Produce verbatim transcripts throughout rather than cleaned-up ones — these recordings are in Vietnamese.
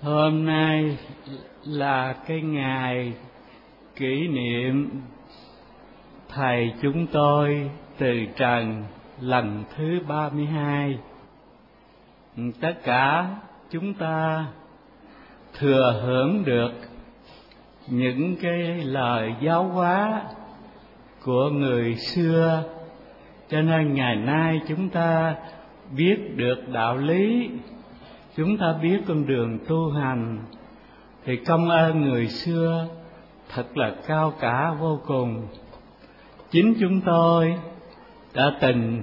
Hôm nay là cái ngày kỷ niệm Thầy chúng tôi từ trần lần thứ ba mươi hai. Tất cả chúng ta thừa hưởng được những cái lời giáo hóa của người xưa, cho nên ngày nay chúng ta biết được đạo lý, chúng ta biết con đường tu hành, thì công ơn người xưa thật là cao cả vô cùng. Chính chúng tôi đã từng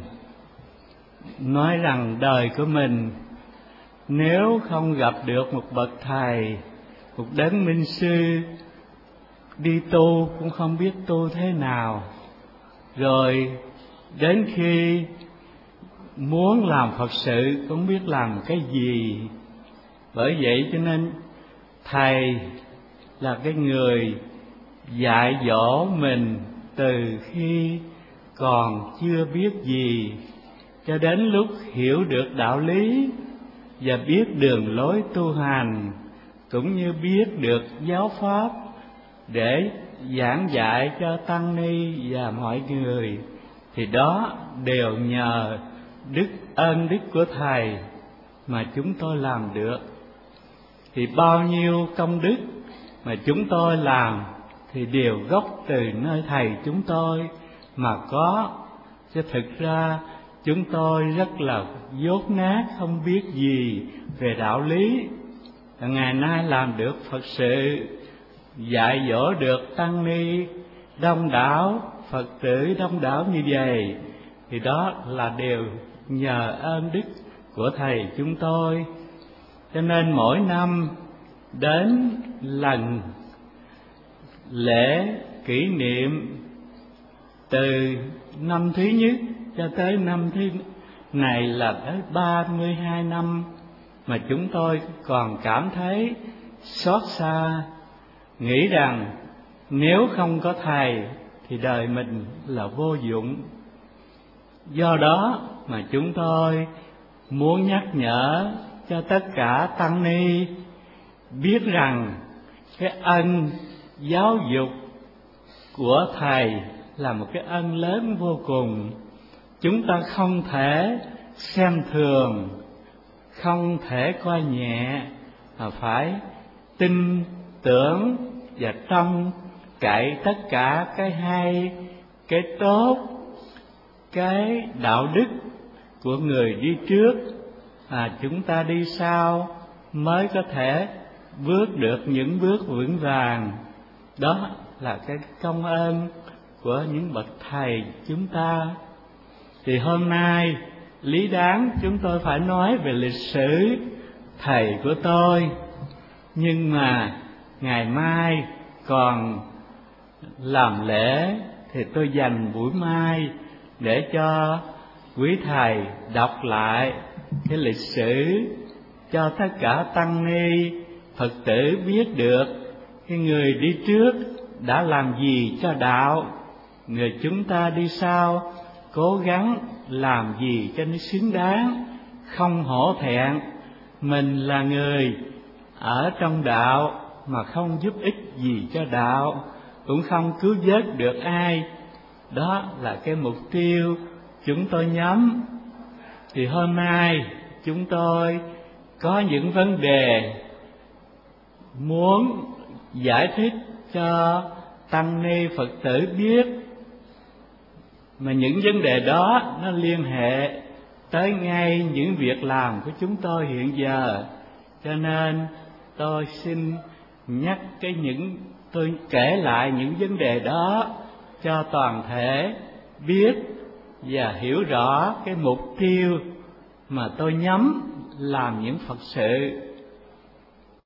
nói rằng đời của mình nếu không gặp được một bậc thầy, một đấng minh sư, đi tu cũng không biết tu thế nào, rồi đến khi muốn làm Phật sự cũng biết làm cái gì. Bởi vậy cho nên thầy là cái người dạy dỗ mình từ khi còn chưa biết gì cho đến lúc hiểu được đạo lý và biết đường lối tu hành, cũng như biết được giáo pháp để giảng dạy cho tăng ni và mọi người, thì đó đều nhờ đức ơn đức của thầy mà chúng tôi làm được. Thì bao nhiêu công đức mà chúng tôi làm thì đều gốc từ nơi thầy chúng tôi mà có, chứ thực ra chúng tôi rất là dốt nát, không biết gì về đạo lý. Ngày nay làm được Phật sự, dạy dỗ được tăng ni đông đảo, Phật tử đông đảo như vậy, thì đó là đều nhờ ơn đức của thầy chúng tôi. Cho nên mỗi năm đến lần lễ kỷ niệm từ năm thứ nhất cho tới năm thứ này là tới ba mươi hai năm mà chúng tôi còn cảm thấy xót xa, nghĩ rằng nếu không có thầy thì đời mình là vô dụng. Do đó mà chúng tôi muốn nhắc nhở cho tất cả tăng ni biết rằng cái ân giáo dục của thầy là một cái ân lớn vô cùng. Chúng ta không thể xem thường, không thể coi nhẹ, mà phải tin tưởng và trông cậy tất cả cái hay, cái tốt, cái đạo đức của người đi trước, à, chúng ta đi sau mới có thể bước được những bước vững vàng. Đó là cái công ơn của những bậc thầy chúng ta. Thì hôm nay lý đáng chúng tôi phải nói về lịch sử thầy của tôi, nhưng mà ngày mai còn làm lễ thì tôi dành buổi mai để cho quý thầy đọc lại cái lịch sử cho tất cả tăng ni Phật tử biết được cái người đi trước đã làm gì cho đạo, người chúng ta đi sau cố gắng làm gì cho nó xứng đáng, không hổ thẹn mình là người ở trong đạo mà không giúp ích gì cho đạo, cũng không cứu vớt được ai. Đó là cái mục tiêu chúng tôi nhắm. Thì hôm nay chúng tôi có những vấn đề muốn giải thích cho tăng ni Phật tử biết, mà những vấn đề đó nó liên hệ tới ngay những việc làm của chúng tôi hiện giờ. Cho nên tôi xin nhắc cái những tôi kể lại những vấn đề đó cho toàn thể biết và hiểu rõ cái mục tiêu mà tôi nhắm làm những Phật sự.